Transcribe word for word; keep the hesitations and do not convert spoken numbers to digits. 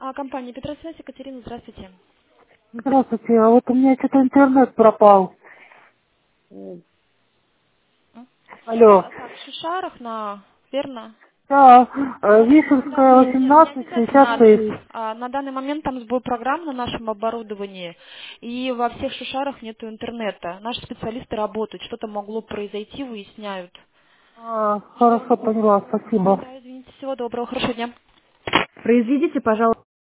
А, компания Петросвязь, Екатерина, здравствуйте. Здравствуйте, а вот у меня что-то интернет пропал. М? Алло. А, так, в Шишарах, на... верно? Да, э, Нет, Вишенская, нет, не восемнадцать, обязательно шестьдесят адрес. шесть. А, на данный момент там сбой программ на нашем оборудовании, и во всех Шишарах нету интернета. Наши специалисты работают, что-то могло произойти, выясняют. А, хорошо, поняла, спасибо. Да, извините, всего доброго, хорошего дня. Произведите, пожалуйста.